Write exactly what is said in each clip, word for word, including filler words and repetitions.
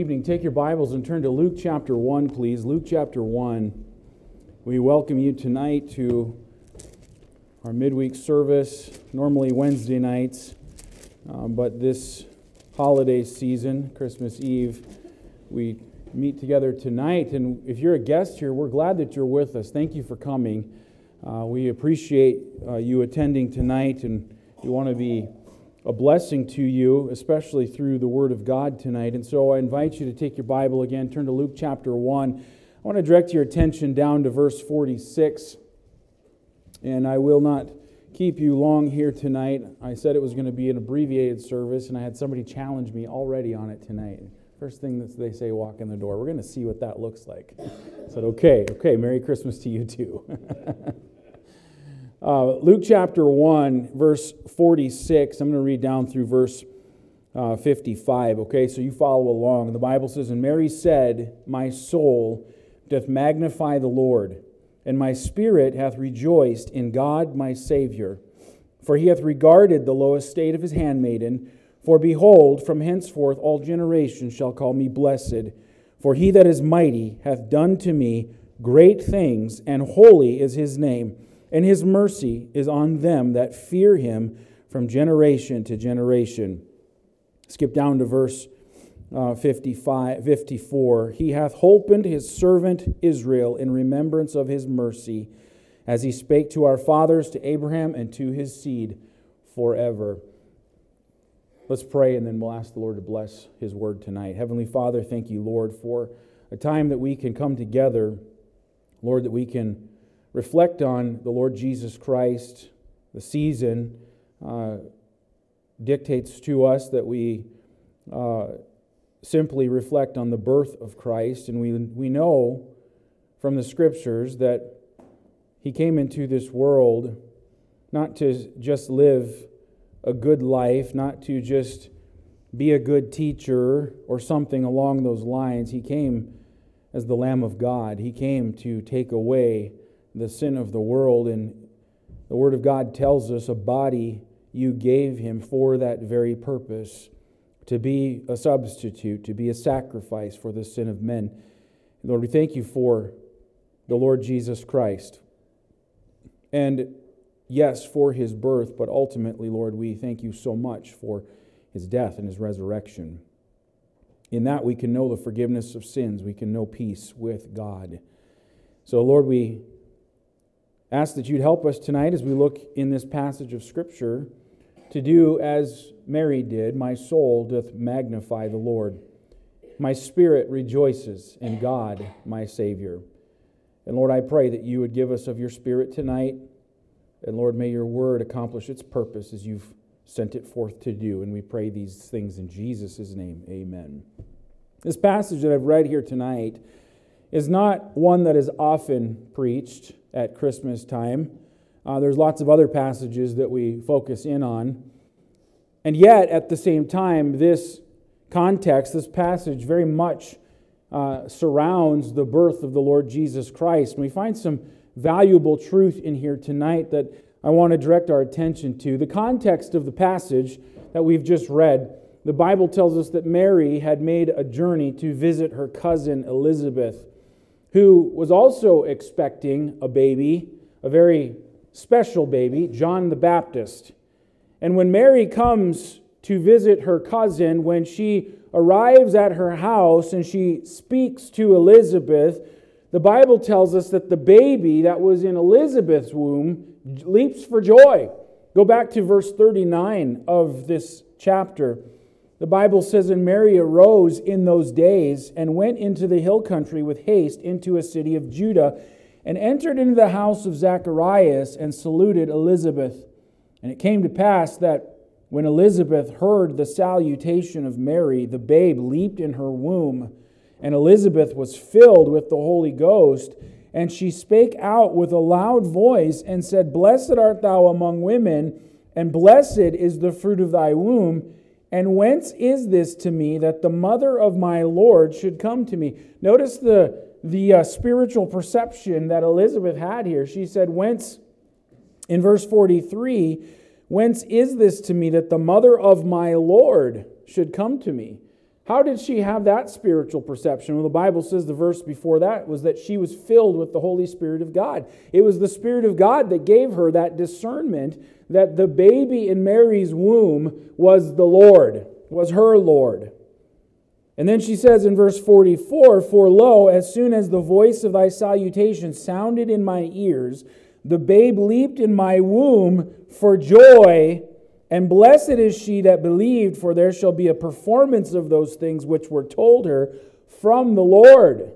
Evening. Take your Bibles and turn to Luke chapter one, please. Luke chapter one. We welcome you tonight to our midweek service, normally Wednesday nights, um, but this holiday season, Christmas Eve, we meet together tonight. And if you're a guest here, we're glad that you're with us. Thank you for coming. Uh, we appreciate uh, you attending tonight, and we want to be a blessing to you, especially through the Word of God tonight. And so I invite you to take your Bible again, turn to Luke chapter one. I want to direct your attention down to verse forty-six. And I will not keep you long here tonight. I said it was going to be an abbreviated service, and I had somebody challenge me already on it tonight. First thing that they say, walk in the door. We're going to see what that looks like. I said, okay, okay, Merry Christmas to you too. Uh, Luke chapter one, verse forty-six. I'm going to read down through verse uh, fifty-five. Okay, so you follow along. The Bible says, "And Mary said, My soul doth magnify the Lord, and my spirit hath rejoiced in God my Savior. For he hath regarded the low estate of his handmaiden. For behold, from henceforth all generations shall call me blessed. For he that is mighty hath done to me great things, and holy is his name. And his mercy is on them that fear him from generation to generation." Skip down to verse uh, fifty-five, fifty-four. "He hath holpen his servant Israel in remembrance of his mercy, as he spake to our fathers, to Abraham, and to his seed forever." Let's pray, and then we'll ask the Lord to bless his word tonight. Heavenly Father, thank you, Lord, for a time that we can come together. Lord, that we can reflect on the Lord Jesus Christ. The season uh, dictates to us that we uh, simply reflect on the birth of Christ. And we, we know from the Scriptures that He came into this world not to just live a good life, not to just be a good teacher or something along those lines. He came as the Lamb of God. He came to take away the sin of the world, and the Word of God tells us a body you gave Him for that very purpose, to be a substitute, to be a sacrifice for the sin of men. Lord, we thank you for the Lord Jesus Christ, and yes, for His birth, but ultimately, Lord, we thank you so much for His death and His resurrection. In that we can know the forgiveness of sins, we can know peace with God. So, Lord, we ask that you'd help us tonight as we look in this passage of Scripture to do as Mary did. My soul doth magnify the Lord. My spirit rejoices in God, my Savior. And Lord, I pray that you would give us of your Spirit tonight. And Lord, may your word accomplish its purpose as you've sent it forth to do. And we pray these things in Jesus' name. Amen. This passage that I've read here tonight is not one that is often preached at Christmas time. Uh, there's lots of other passages that we focus in on. And yet, at the same time, this context, this passage very much uh, surrounds the birth of the Lord Jesus Christ. And we find some valuable truth in here tonight that I want to direct our attention to. The context of the passage that we've just read, the Bible tells us that Mary had made a journey to visit her cousin Elizabeth, who was also expecting a baby, a very special baby, John the Baptist. And when Mary comes to visit her cousin, when she arrives at her house and she speaks to Elizabeth, the Bible tells us that the baby that was in Elizabeth's womb leaps for joy. Go back to verse thirty-nine of this chapter. The Bible says, "And Mary arose in those days and went into the hill country with haste into a city of Judah, and entered into the house of Zacharias and saluted Elizabeth. And it came to pass that when Elizabeth heard the salutation of Mary, the babe leaped in her womb, and Elizabeth was filled with the Holy Ghost. And she spake out with a loud voice and said, Blessed art thou among women, and blessed is the fruit of thy womb. And whence is this to me that the mother of my Lord should come to me?" Notice the, the uh, spiritual perception that Elizabeth had here. She said, whence, in verse forty-three, whence is this to me that the mother of my Lord should come to me? How did she have that spiritual perception? Well, the Bible says the verse before that was that she was filled with the Holy Spirit of God. It was the Spirit of God that gave her that discernment that the baby in Mary's womb was the Lord, was her Lord. And then she says in verse forty-four, "For lo, as soon as the voice of thy salutation sounded in my ears, the babe leaped in my womb for joy. And blessed is she that believed, for there shall be a performance of those things which were told her from the Lord."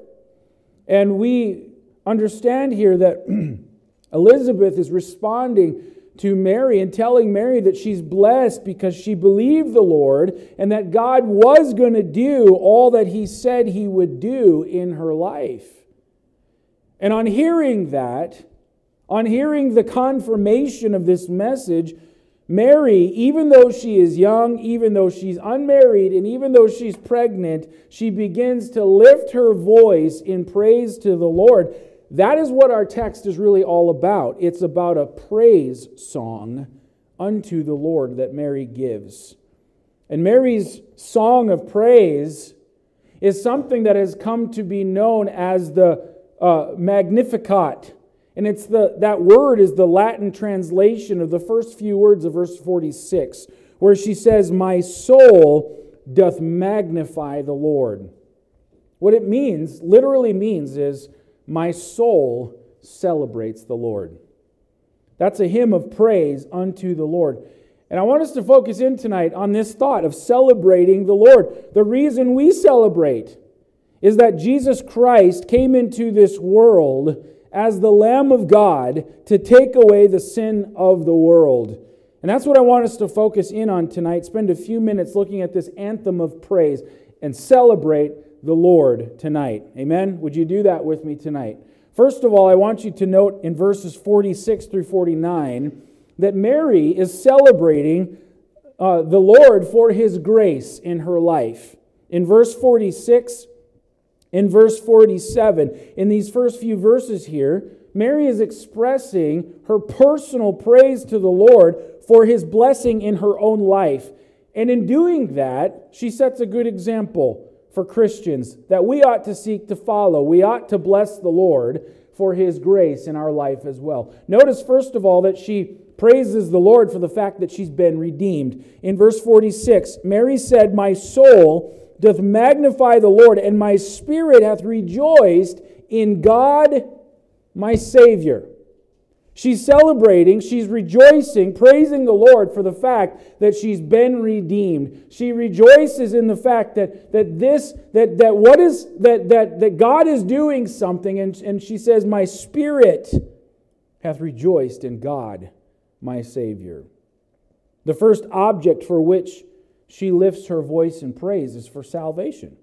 And we understand here that Elizabeth is responding to Mary and telling Mary that she's blessed because she believed the Lord and that God was going to do all that He said He would do in her life. And on hearing that, on hearing the confirmation of this message, Mary, even though she is young, even though she's unmarried, and even though she's pregnant, she begins to lift her voice in praise to the Lord. That is what our text is really all about. It's about a praise song unto the Lord that Mary gives. And Mary's song of praise is something that has come to be known as the uh, Magnificat. And it's the that word is the Latin translation of the first few words of verse forty-six, where she says, "My soul doth magnify the Lord." What it means, literally means, is my soul celebrates the Lord. That's a hymn of praise unto the Lord. And I want us to focus in tonight on this thought of celebrating the Lord. The reason we celebrate is that Jesus Christ came into this world as the Lamb of God to take away the sin of the world. And that's what I want us to focus in on tonight. Spend a few minutes looking at this anthem of praise and celebrate the Lord tonight. Amen? Would you do that with me tonight? First of all, I want you to note in verses forty-six through forty-nine that Mary is celebrating uh, the Lord for His grace in her life. In verse forty-six, in verse forty-seven, in these first few verses here, Mary is expressing her personal praise to the Lord for His blessing in her own life. And in doing that, she sets a good example for Christians that we ought to seek to follow. We ought to bless the Lord for His grace in our life as well. Notice, first of all, that she praises the Lord for the fact that she's been redeemed. In verse forty-six, Mary said, "My soul doth magnify the Lord, and my spirit hath rejoiced in God my Savior." She's celebrating, she's rejoicing, praising the Lord for the fact that she's been redeemed. She rejoices in the fact that that this that that what is that that that God is doing something, and, and she says, "My spirit hath rejoiced in God my Savior." The first object for which she lifts her voice in praise is for salvation.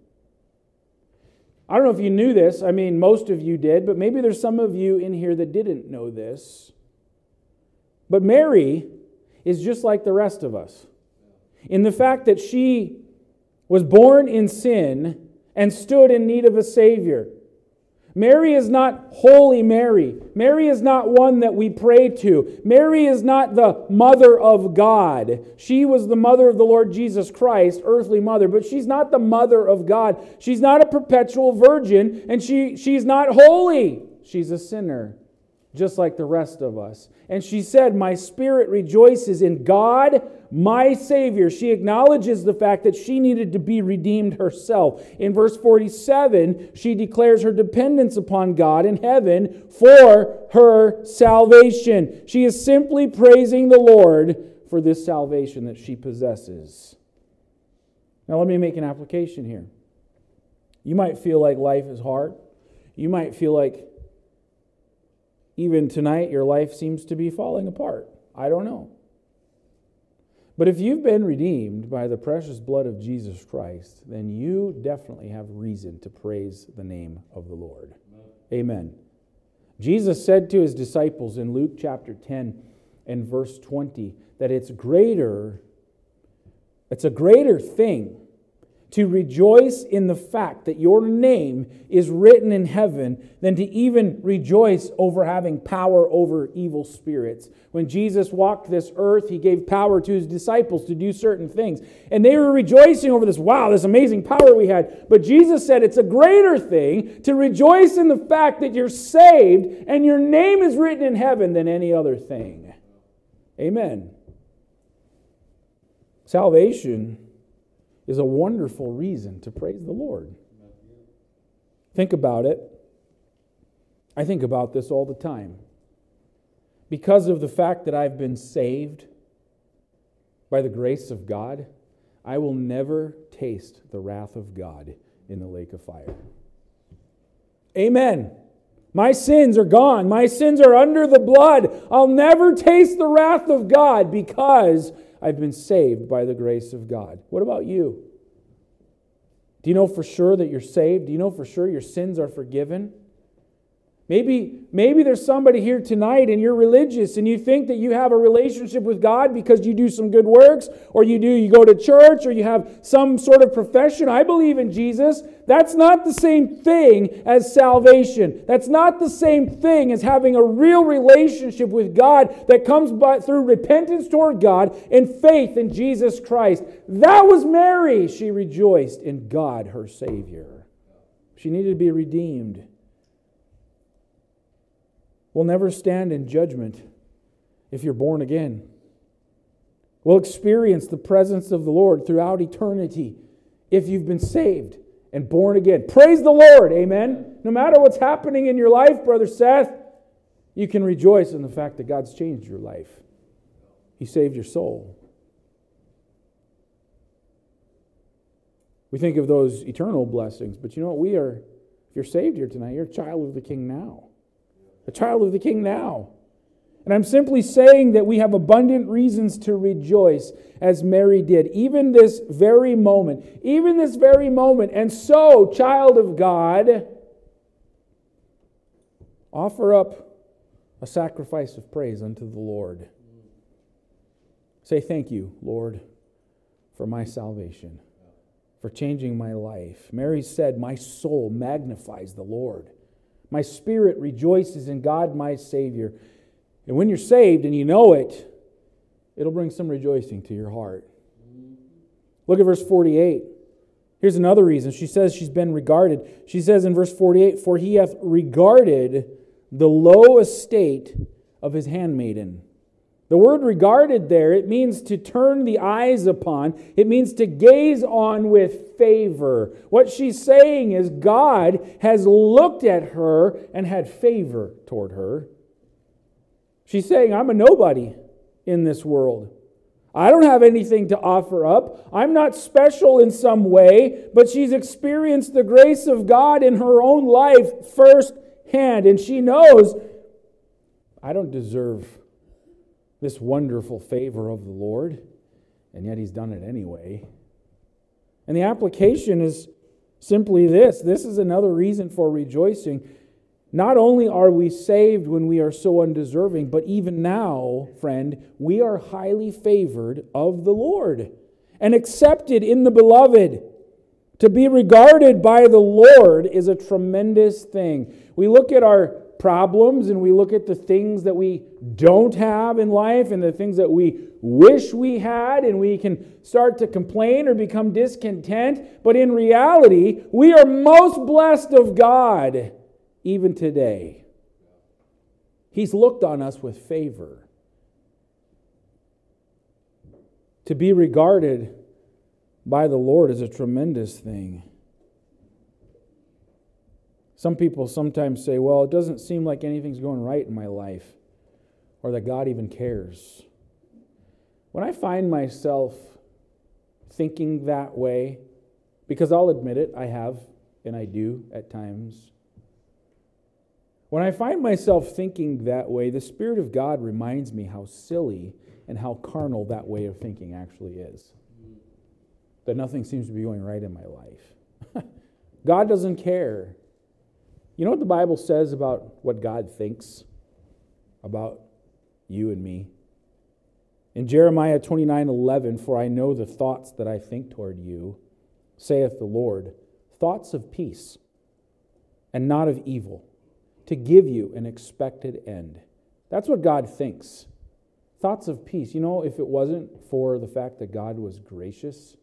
I don't know if you knew this. I mean, most of you did, but maybe there's some of you in here that didn't know this. But Mary is just like the rest of us in the fact that she was born in sin and stood in need of a Savior. Mary is not Holy Mary. Mary is not one that we pray to. Mary is not the mother of God. She was the mother of the Lord Jesus Christ, earthly mother, but she's not the mother of God. She's not a perpetual virgin, and she, she's not holy. She's a sinner, just like the rest of us. And she said, "My spirit rejoices in God, my Savior." She acknowledges the fact that she needed to be redeemed herself. In verse forty-seven, she declares her dependence upon God in heaven for her salvation. She is simply praising the Lord for this salvation that she possesses. Now let me make an application here. You might feel like life is hard. You might feel like even tonight, your life seems to be falling apart. I don't know. But if you've been redeemed by the precious blood of Jesus Christ, then you definitely have reason to praise the name of the Lord. Amen. Amen. Jesus said to His disciples in Luke chapter ten and verse twenty that it's greater, it's a greater thing to rejoice in the fact that your name is written in heaven than to even rejoice over having power over evil spirits. When Jesus walked this earth, He gave power to His disciples to do certain things. And they were rejoicing over this, wow, this amazing power we had. But Jesus said it's a greater thing to rejoice in the fact that you're saved and your name is written in heaven than any other thing. Amen. Salvation is a wonderful reason to praise the Lord. Think about it. I think about this all the time. Because of the fact that I've been saved by the grace of God, I will never taste the wrath of God in the lake of fire. Amen. My sins are gone. My sins are under the blood. I'll never taste the wrath of God because I've been saved by the grace of God. What about you? Do you know for sure that you're saved? Do you know for sure your sins are forgiven? Maybe, maybe there's somebody here tonight and you're religious and you think that you have a relationship with God because you do some good works, or you do, you go to church, or you have some sort of profession. I believe in Jesus. That's not the same thing as salvation. That's not the same thing as having a real relationship with God that comes by through repentance toward God and faith in Jesus Christ. That was Mary. She rejoiced in God, her Savior. She needed to be redeemed. We'll never stand in judgment if you're born again. We'll experience the presence of the Lord throughout eternity if you've been saved and born again. Praise the Lord, amen? No matter what's happening in your life, Brother Seth, you can rejoice in the fact that God's changed your life. He saved your soul. We think of those eternal blessings, but you know what? We are, if you're saved here tonight, you're a child of the King now. A child of the King now. And I'm simply saying that we have abundant reasons to rejoice as Mary did, even this very moment. Even this very moment. And so, child of God, offer up a sacrifice of praise unto the Lord. Say, thank you, Lord, for my salvation, for changing my life. Mary said, my soul magnifies the Lord. My spirit rejoices in God, my Savior. And when you're saved and you know it, it'll bring some rejoicing to your heart. Look at verse forty-eight. Here's another reason. She says she's been regarded. She says in verse forty-eight, for He hath regarded the low estate of His handmaiden. The word regarded there, it means to turn the eyes upon. It means to gaze on with favor. What she's saying is God has looked at her and had favor toward her. She's saying, I'm a nobody in this world. I don't have anything to offer up. I'm not special in some way, but she's experienced the grace of God in her own life firsthand. And she knows, I don't deserve this wonderful favor of the Lord, and yet He's done it anyway. And the application is simply this. This is another reason for rejoicing. Not only are we saved when we are so undeserving, but even now, friend, we are highly favored of the Lord and accepted in the Beloved. To be regarded by the Lord is a tremendous thing. We look at our problems and we look at the things that we don't have in life and the things that we wish we had, and we can start to complain or become discontent. But in reality, we are most blessed of God even today. He's looked on us with favor. To be regarded by the Lord is a tremendous thing. Some people sometimes say, well, it doesn't seem like anything's going right in my life, or that God even cares. When I find myself thinking that way, because I'll admit it, I have, and I do at times. When I find myself thinking that way, the Spirit of God reminds me how silly and how carnal that way of thinking actually is. That nothing seems to be going right in my life. God doesn't care. You know what the Bible says about what God thinks about you and me? In Jeremiah twenty-nine eleven, for I know the thoughts that I think toward you, saith the Lord, thoughts of peace and not of evil, to give you an expected end. That's what God thinks. Thoughts of peace. You know, if it wasn't for the fact that God was gracious,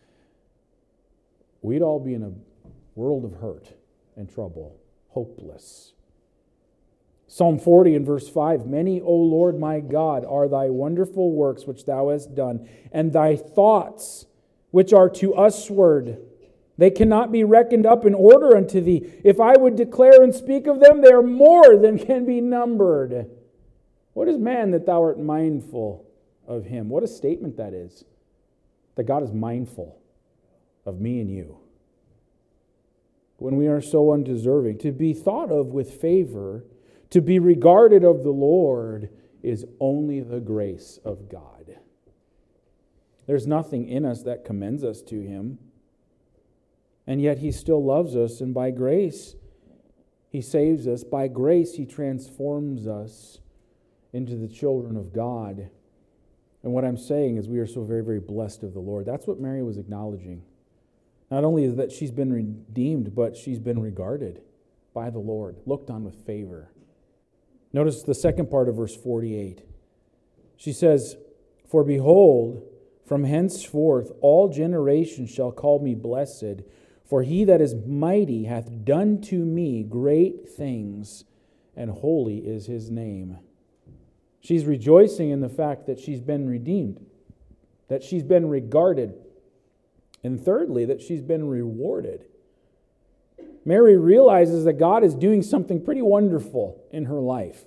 we'd all be in a world of hurt and trouble, hopeless. Psalm forty and verse five, many, O Lord my God, are thy wonderful works which thou hast done, and thy thoughts which are to usward. They cannot be reckoned up in order unto thee. If I would declare and speak of them, they are more than can be numbered. What is man that thou art mindful of him? What a statement that is. That God is mindful of me and you. When we are so undeserving, to be thought of with favor, to be regarded of the Lord, is only the grace of God. There's nothing in us that commends us to Him. And yet He still loves us, and by grace He saves us. By grace He transforms us into the children of God. And what I'm saying is we are so very, very blessed of the Lord. That's what Mary was acknowledging. Not only is that she's been redeemed, but she's been regarded by the Lord, looked on with favor. Notice the second part of verse forty-eight. She says, for behold, from henceforth all generations shall call me blessed, for he that is mighty hath done to me great things, and holy is his name. She's rejoicing in the fact that she's been redeemed, that she's been regarded, and thirdly, that she's been rewarded. Mary realizes that God is doing something pretty wonderful in her life.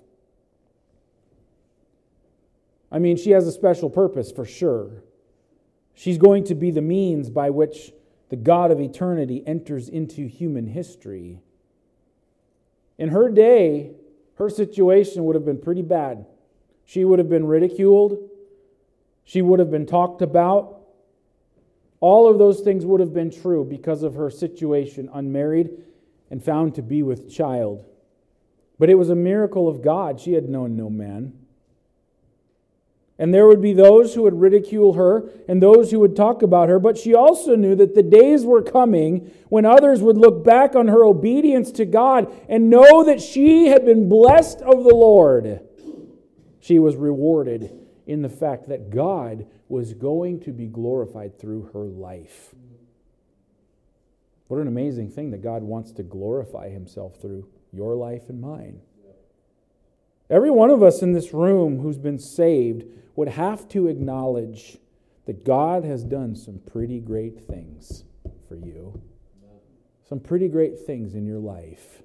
I mean, she has a special purpose for sure. She's going to be the means by which the God of eternity enters into human history. In her day, her situation would have been pretty bad. She would have been ridiculed. She would have been talked about. All of those things would have been true because of her situation, unmarried and found to be with child. But it was a miracle of God. She had known no man. And there would be those who would ridicule her and those who would talk about her, but she also knew that the days were coming when others would look back on her obedience to God and know that she had been blessed of the Lord. She was rewarded in the fact that God was going to be glorified through her life. What an amazing thing that God wants to glorify Himself through your life and mine. Every one of us in this room who's been saved would have to acknowledge that God has done some pretty great things for you. Some pretty great things in your life.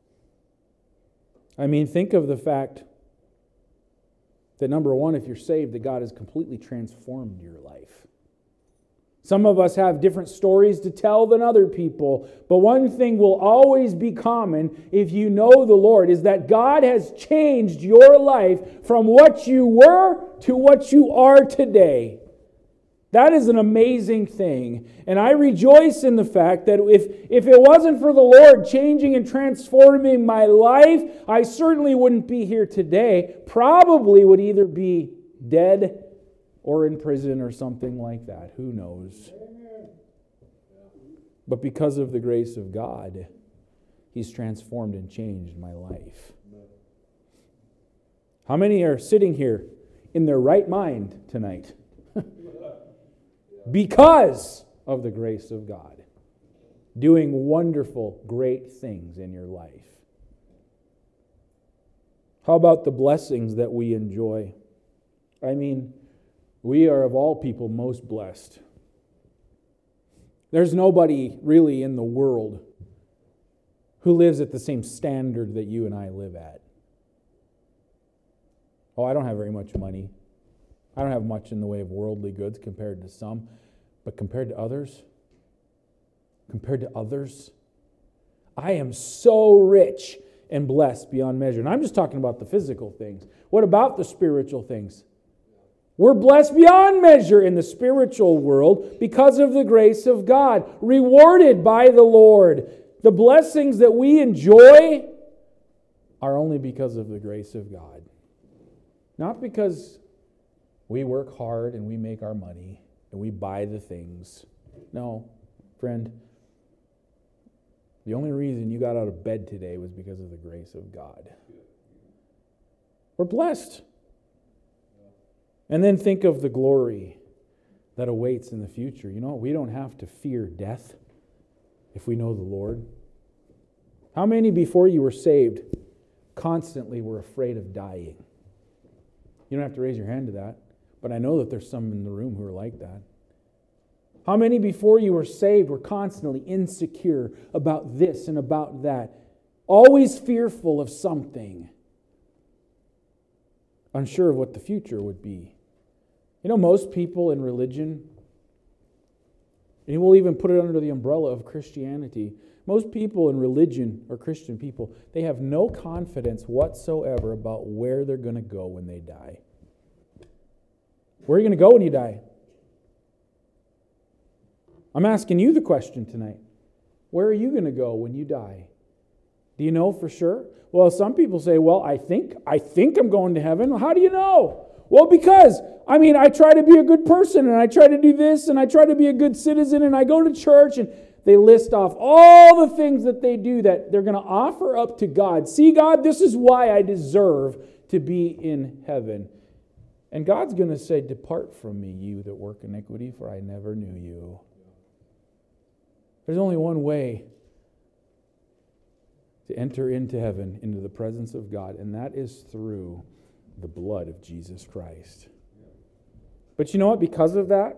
I mean, think of the fact that number one, if you're saved, that God has completely transformed your life. Some of us have different stories to tell than other people, but one thing will always be common if you know the Lord is that God has changed your life from what you were to what you are today. That is an amazing thing. And I rejoice in the fact that if, if it wasn't for the Lord changing and transforming my life, I certainly wouldn't be here today. Probably would either be dead or in prison or something like that. Who knows? But because of the grace of God, He's transformed and changed my life. How many are sitting here in their right mind tonight? Because of the grace of God, doing wonderful, great things in your life. How about the blessings that we enjoy? I mean, we are of all people most blessed. There's nobody really in the world who lives at the same standard that you and I live at. Oh, I don't have very much money. I don't have much in the way of worldly goods compared to some, but compared to others, compared to others, I am so rich and blessed beyond measure. And I'm just talking about the physical things. What about the spiritual things? We're blessed beyond measure in the spiritual world because of the grace of God, rewarded by the Lord. The blessings that we enjoy are only because of the grace of God. Not because we work hard and we make our money and we buy the things. No. Friend, the only reason you got out of bed today was because of the grace of God. We're blessed. And then think of the glory that awaits in the future. You know, we don't have to fear death if we know the Lord. How many before you were saved constantly were afraid of dying? You don't have to raise your hand to that, but I know that there's some in the room who are like that. How many before you were saved were constantly insecure about this and about that, always fearful of something, unsure of what the future would be? You know, most people in religion, and we'll even put it under the umbrella of Christianity, most people in religion, or Christian people, they have no confidence whatsoever about where they're going to go when they die. Where are you going to go when you die? I'm asking you the question tonight. Where are you going to go when you die? Do you know for sure? Well, some people say, well, I think, I think I'm going to heaven. Well, how do you know? Well, because, I mean, I try to be a good person, and I try to do this, and I try to be a good citizen, and I go to church, and they list off all the things that they do that they're going to offer up to God. See, God, this is why I deserve to be in heaven. And God's going to say, depart from me, you that work iniquity, for I never knew you. There's only one way to enter into heaven, into the presence of God, and that is through the blood of Jesus Christ. But you know what? Because of that,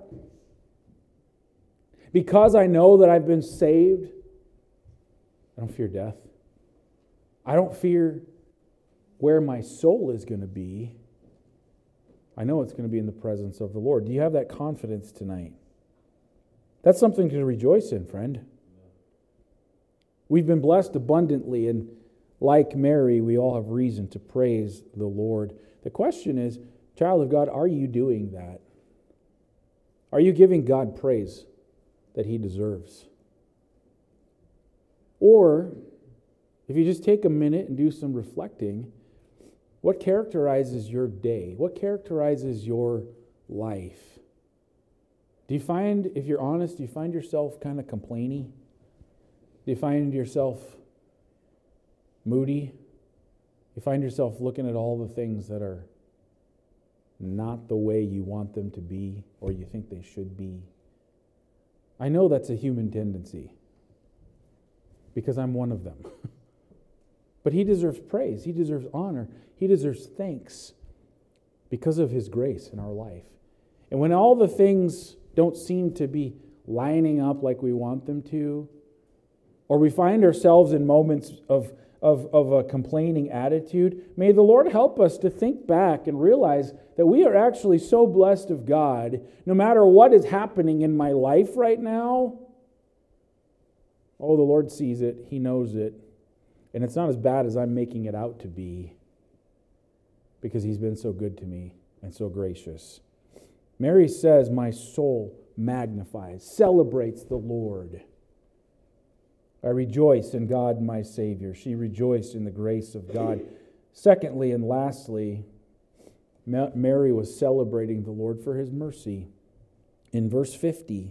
because I know that I've been saved, I don't fear death. I don't fear where my soul is going to be. I know it's going to be in the presence of the Lord. Do you have that confidence tonight? That's something to rejoice in, friend. We've been blessed abundantly, and like Mary, we all have reason to praise the Lord. The question is, child of God, are you doing that? Are you giving God praise that He deserves? Or, if you just take a minute and do some reflecting, what characterizes your day? What characterizes your life? Do you find, if you're honest, do you find yourself kind of complaining? Do you find yourself moody? You find yourself looking at all the things that are not the way you want them to be or you think they should be? I know that's a human tendency because I'm one of them. But He deserves praise. He deserves honor. He deserves thanks because of His grace in our life. And when all the things don't seem to be lining up like we want them to, or we find ourselves in moments of, of, of a complaining attitude, may the Lord help us to think back and realize that we are actually so blessed of God, no matter what is happening in my life right now. Oh, the Lord sees it. He knows it. And it's not as bad as I'm making it out to be, because He's been so good to me and so gracious. Mary says, my soul magnifies, celebrates the Lord. I rejoice in God, my Savior. She rejoiced in the grace of God. Secondly and lastly, Mary was celebrating the Lord for His mercy. In verse fifty,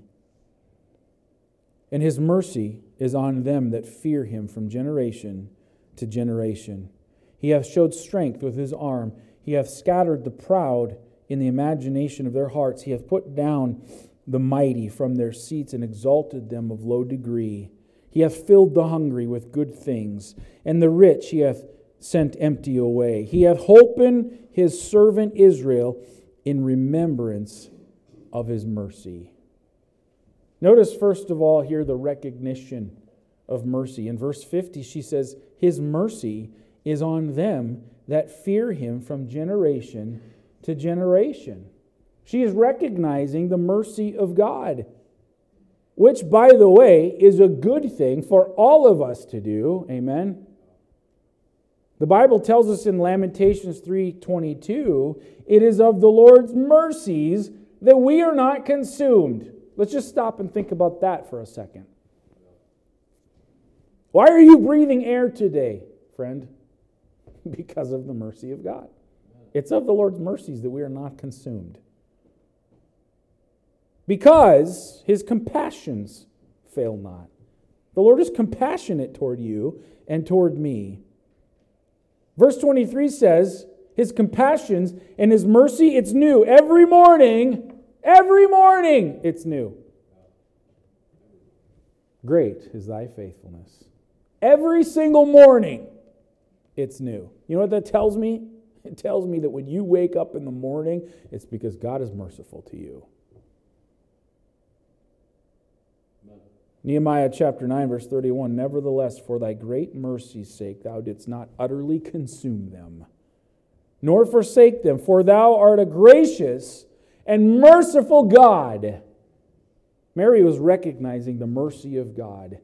and His mercy is on them that fear Him from generation to generation. He hath showed strength with His arm. He hath scattered the proud in the imagination of their hearts. He hath put down the mighty from their seats and exalted them of low degree. He hath filled the hungry with good things, and the rich He hath sent empty away. He hath holpen His servant Israel in remembrance of His mercy. Notice first of all here the recognition of mercy. In verse fifty she says, His mercy is on them that fear Him from generation to generation. She is recognizing the mercy of God, which, by the way, is a good thing for all of us to do. Amen? The Bible tells us in Lamentations three twenty-two, it is of the Lord's mercies that we are not consumed. Let's just stop and think about that for a second. Why are you breathing air today, friend? Because of the mercy of God. It's of the Lord's mercies that we are not consumed. Because His compassions fail not. The Lord is compassionate toward you and toward me. Verse twenty-three says, His compassions and His mercy, it's new. Every morning, every morning, it's new. Great is thy faithfulness. Every single morning, it's new. You know what that tells me? It tells me that when you wake up in the morning, it's because God is merciful to you. Nehemiah chapter nine, verse thirty-one, Nevertheless, for thy great mercy's sake, thou didst not utterly consume them, nor forsake them, for thou art a gracious and merciful God. Mary was recognizing the mercy of God.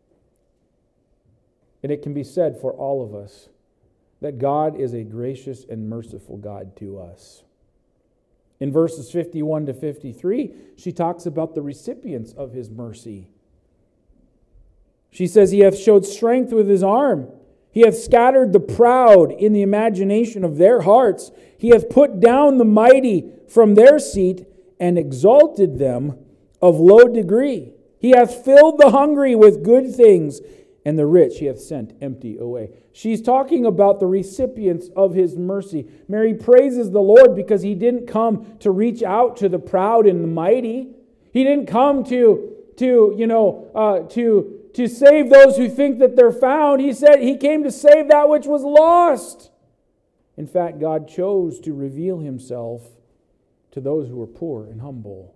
And it can be said for all of us that God is a gracious and merciful God to us. In verses fifty-one to fifty-three, she talks about the recipients of His mercy. She says, He hath showed strength with His arm. He hath scattered the proud in the imagination of their hearts. He hath put down the mighty from their seat and exalted them of low degree. He hath filled the hungry with good things, and the rich He hath sent empty away. She's talking about the recipients of His mercy. Mary praises the Lord because He didn't come to reach out to the proud and the mighty. He didn't come to, to you know, uh, to to save those who think that they're found. He said He came to save that which was lost. In fact, God chose to reveal Himself to those who were poor and humble.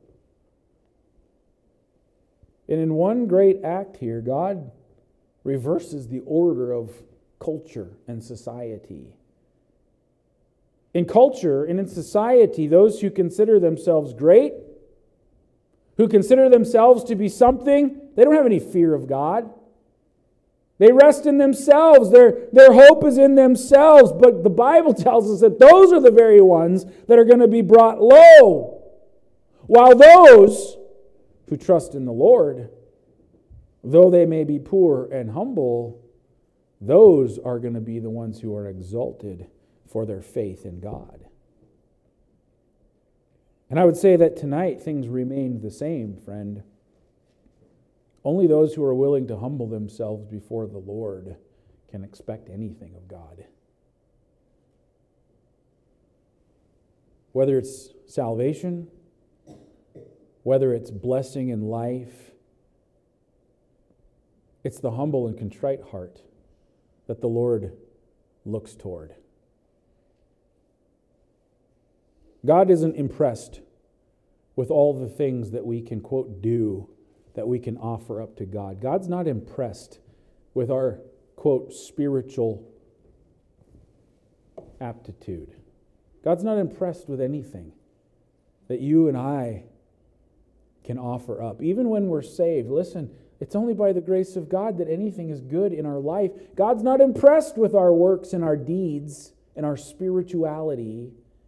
And in one great act here, God reverses the order of culture and society. In culture and in society, those who consider themselves great, who consider themselves to be something, they don't have any fear of God. They rest in themselves. Their, their hope is in themselves. But the Bible tells us that those are the very ones that are going to be brought low. While those who trust in the Lord, though they may be poor and humble, those are going to be the ones who are exalted for their faith in God. And I would say that tonight things remain the same, friend. Only those who are willing to humble themselves before the Lord can expect anything of God. Whether it's salvation, whether it's blessing in life, it's the humble and contrite heart that the Lord looks toward. God isn't impressed with all the things that we can, quote, do, that we can offer up to God. God's not impressed with our, quote, spiritual aptitude. God's not impressed with anything that you and I can offer up. Even when we're saved, listen, it's only by the grace of God that anything is good in our life. God's not impressed with our works and our deeds and our spirituality.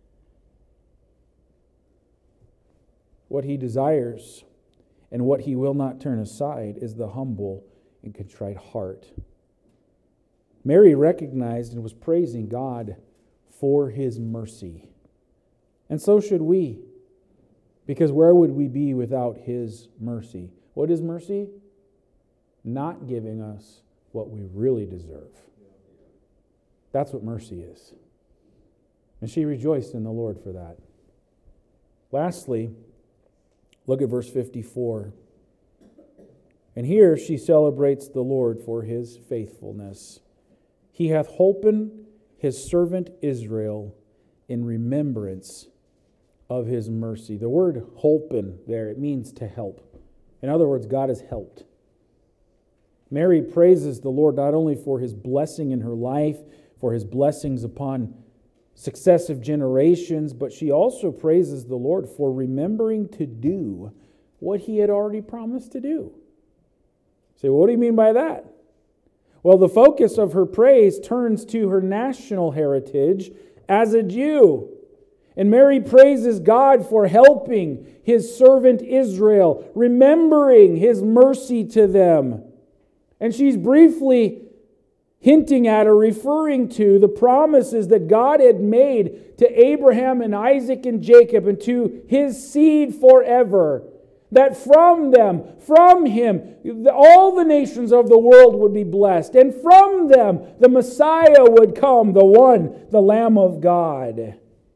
What He desires and what He will not turn aside is the humble and contrite heart. Mary recognized and was praising God for His mercy. And so should we. Because where would we be without His mercy? What is mercy? Not giving us what we really deserve. That's what mercy is. And she rejoiced in the Lord for that. Lastly, look at verse fifty-four. And here she celebrates the Lord for His faithfulness. He hath holpen His servant Israel in remembrance of His mercy. The word holpen there, it means to help. In other words, God has helped. Mary praises the Lord not only for His blessing in her life, for His blessings upon successive generations, but she also praises the Lord for remembering to do what He had already promised to do. You say, well, what do you mean by that? Well, the focus of her praise turns to her national heritage as a Jew. And Mary praises God for helping His servant Israel, remembering His mercy to them. And she's briefly hinting at or referring to the promises that God had made to Abraham and Isaac and Jacob and to his seed forever. That from them, from him, all the nations of the world would be blessed. And from them, the Messiah would come, the one, the Lamb of God.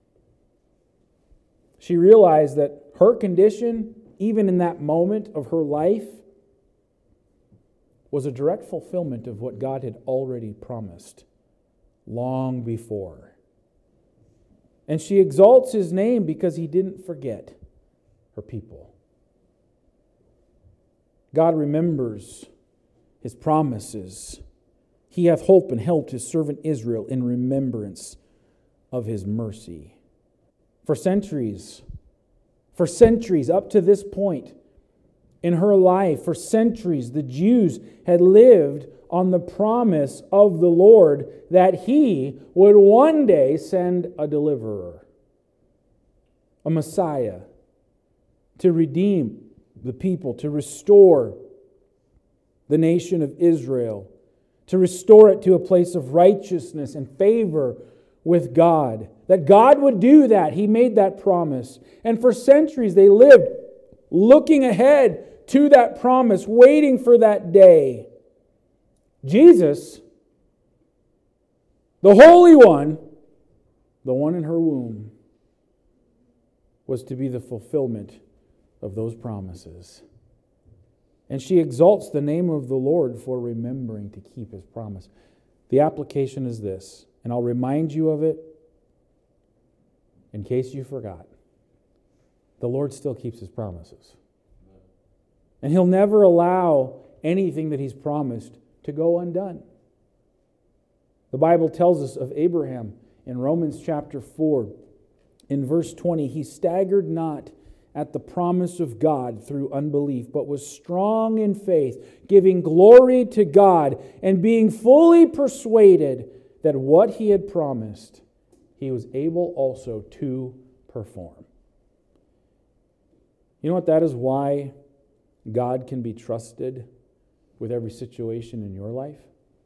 She realized that her condition, even in that moment of her life, was a direct fulfillment of what God had already promised long before. And she exalts his name because he didn't forget her people. God remembers his promises. He hath holpen and helped his servant Israel in remembrance of his mercy. For centuries, for centuries up to this point in her life, for centuries, the Jews had lived on the promise of the Lord that he would one day send a deliverer, a Messiah, to redeem the people, to restore the nation of Israel, to restore it to a place of righteousness and favor with God. That God would do that. He made that promise. And for centuries they lived looking ahead to that promise, waiting for that day. Jesus, the Holy One, the one in her womb, was to be the fulfillment of those promises. And she exalts the name of the Lord for remembering to keep his promise. The application is this, and I'll remind you of it in case you forgot. The Lord still keeps his promises. And he'll never allow anything that he's promised to go undone. The Bible tells us of Abraham in Romans chapter four, in verse twenty, he staggered not at the promise of God through unbelief, but was strong in faith, giving glory to God, and being fully persuaded that what he had promised, he was able also to perform. You know what? That is why God can be trusted with every situation in your life.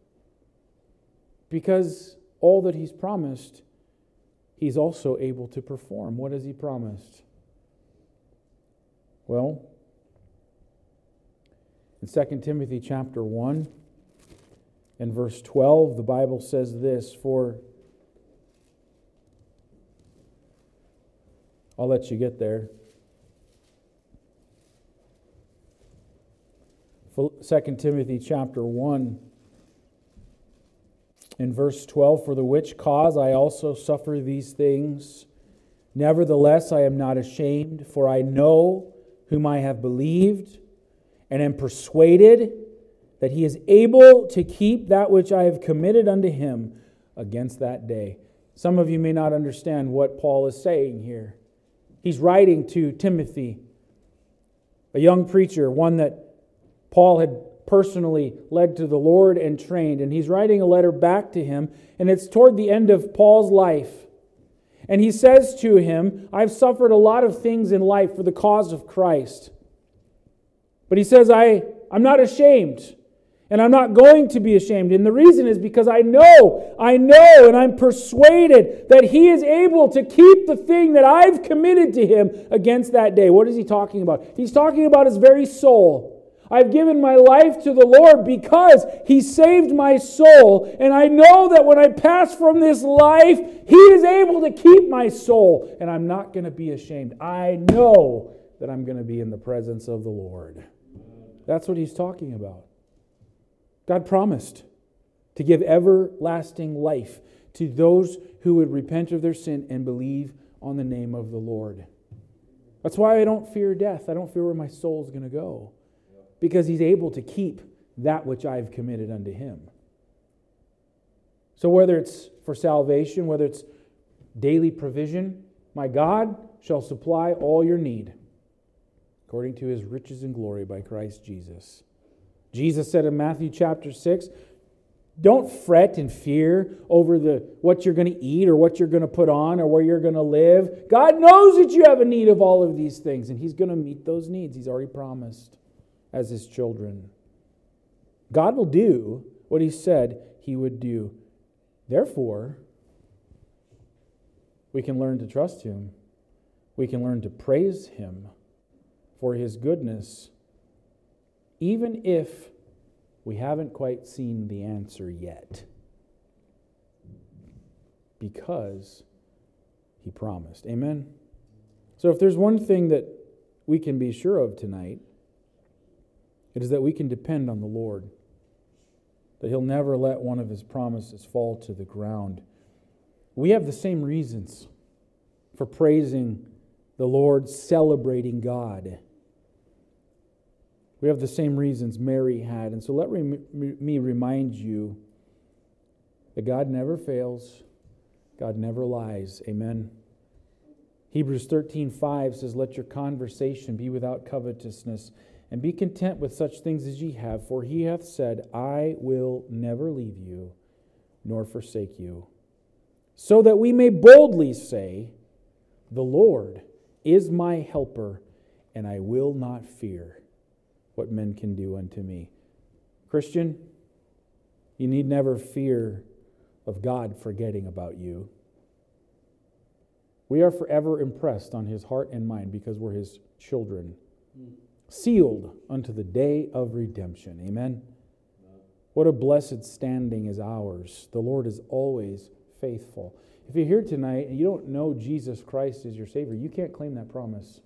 Because all that he's promised, he's also able to perform. What has he promised? Well, in Second Timothy chapter one and verse twelve, the Bible says this, for I'll let you get there. Second Timothy chapter one in verse twelve, for the which cause I also suffer these things. Nevertheless, I am not ashamed, for I know whom I have believed, and am persuaded that he is able to keep that which I have committed unto him against that day. Some of you may not understand what Paul is saying here. He's writing to Timothy, a young preacher, one that Paul had personally led to the Lord and trained, and he's writing a letter back to him, and it's toward the end of Paul's life. And he says to him, I've suffered a lot of things in life for the cause of Christ. But he says, I, I'm not ashamed. And I'm not going to be ashamed. And the reason is because I know, I know, and I'm persuaded that he is able to keep the thing that I've committed to him against that day. What is he talking about? He's talking about his very soul. I've given my life to the Lord because he saved my soul. And I know that when I pass from this life, he is able to keep my soul. And I'm not going to be ashamed. I know that I'm going to be in the presence of the Lord. That's what he's talking about. God promised to give everlasting life to those who would repent of their sin and believe on the name of the Lord. That's why I don't fear death. I don't fear where my soul is going to go. Because he's able to keep that which I've committed unto him. So whether it's for salvation, whether it's daily provision, my God shall supply all your need according to his riches and glory by Christ Jesus. Jesus said in Matthew chapter six, don't fret and fear over the what you're going to eat or what you're going to put on or where you're going to live. God knows that you have a need of all of these things, and he's going to meet those needs. He's already promised as his children. God will do what he said he would do. Therefore, we can learn to trust him. We can learn to praise him. for His goodness, even if we haven't quite seen the answer yet. Because He promised. Amen? So if there's one thing that we can be sure of tonight, it is that we can depend on the Lord. That He'll never let one of His promises fall to the ground. We have the same reasons for praising the Lord, celebrating God. We have the same reasons Mary had. And so let me remind you that God never fails. God never lies. Amen. Hebrews thirteen five says, "Let your conversation be without covetousness, and be content with such things as ye have. For He hath said, I will never leave you, nor forsake you. So that we may boldly say, the Lord is my helper, and I will not fear what men can do unto me." Christian, you need never fear of God forgetting about you. We are forever impressed on His heart and mind because we're His children, sealed unto the day of redemption. Amen? What a blessed standing is ours. The Lord is always faithful. If you're here tonight and you don't know Jesus Christ as your Savior, you can't claim that promise.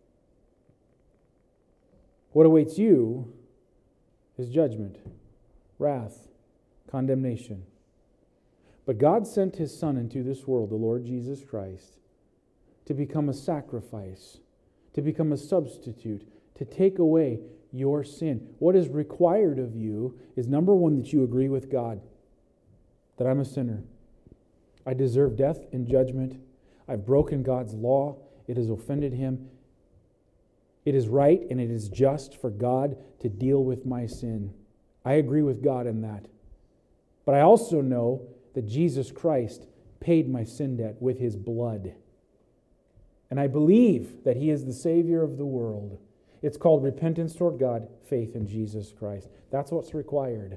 What awaits you is judgment, wrath, condemnation. But God sent His Son into this world, the Lord Jesus Christ, to become a sacrifice, to become a substitute, to take away your sin. What is required of you is, number one, that you agree with God, that I'm a sinner. I deserve death and judgment. I've broken God's law. It has offended Him. It is right and it is just for God to deal with my sin. I agree with God in that. But I also know that Jesus Christ paid my sin debt with His blood. And I believe that He is the Savior of the world. It's called repentance toward God, faith in Jesus Christ. That's what's required.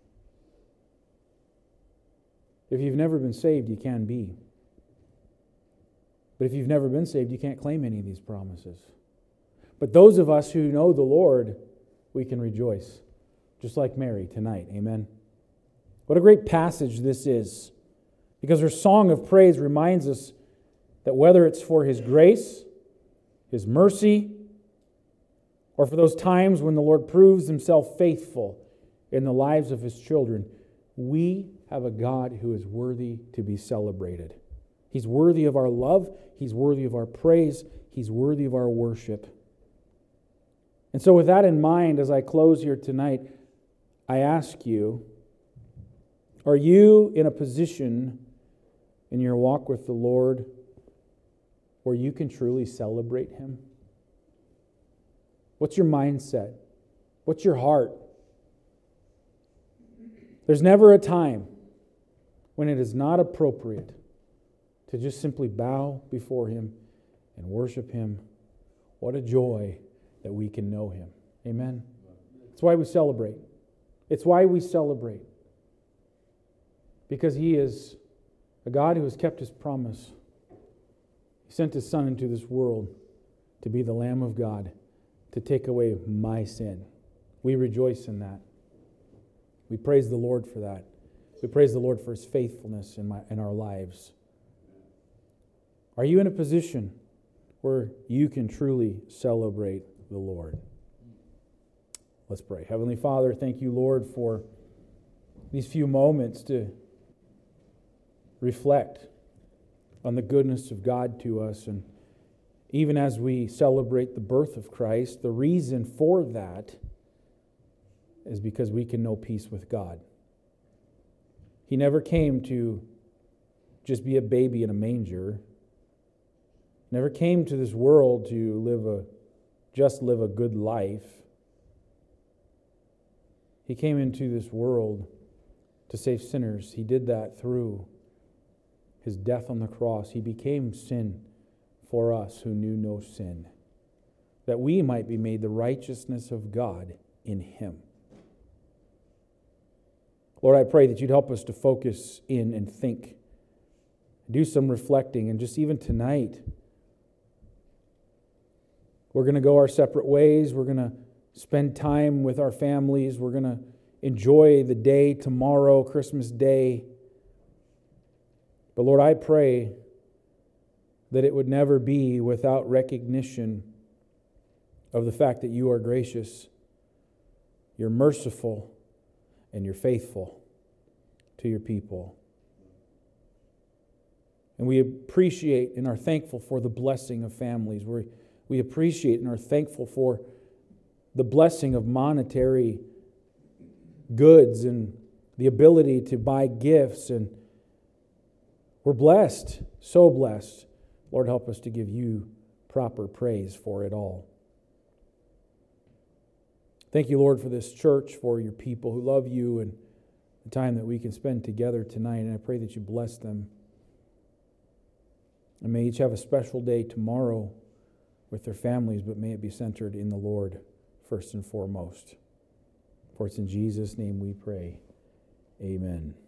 If you've never been saved, you can be. But if you've never been saved, you can't claim any of these promises. But those of us who know the Lord, we can rejoice, just like Mary tonight. Amen. What a great passage this is, because her song of praise reminds us that whether it's for His grace, His mercy, or for those times when the Lord proves Himself faithful in the lives of His children, we have a God who is worthy to be celebrated. He's worthy of our love. He's worthy of our praise. He's worthy of our worship. And so with that in mind, as I close here tonight, I ask you, are you in a position in your walk with the Lord where you can truly celebrate Him? What's your mindset? What's your heart? There's never a time when it is not appropriate to just simply bow before Him and worship Him. What a joy that we can know Him. Amen? It's why we celebrate. It's why we celebrate. Because He is a God who has kept His promise. He sent His Son into this world to be the Lamb of God, to take away my sin. We rejoice in that. We praise the Lord for that. We praise the Lord for His faithfulness in, my, in our lives. Are you in a position where you can truly celebrate the Lord? Let's pray. Heavenly Father, thank you, Lord, for these few moments to reflect on the goodness of God to us. And even as we celebrate the birth of Christ, the reason for that is because we can know peace with God. He never came to just be a baby in a manger. Never came to this world to live a just live a good life. He came into this world to save sinners. He did that through His death on the cross. He became sin for us who knew no sin, that we might be made the righteousness of God in Him. Lord, I pray that You'd help us to focus in and think, do some reflecting, and just even tonight, we're going to go our separate ways. We're going to spend time with our families. We're going to enjoy the day tomorrow, Christmas Day. But Lord, I pray that it would never be without recognition of the fact that you are gracious, you're merciful, and you're faithful to your people. And we appreciate and are thankful for the blessing of families. We we appreciate and are thankful for the blessing of monetary goods and the ability to buy gifts. And we're blessed, so blessed. Lord, help us to give you proper praise for it all. Thank you, Lord, for this church, for your people who love you and the time that we can spend together tonight. And I pray that you bless them. And may each have a special day tomorrow with their families, but may it be centered in the Lord first and foremost. For it's in Jesus' name we pray. Amen.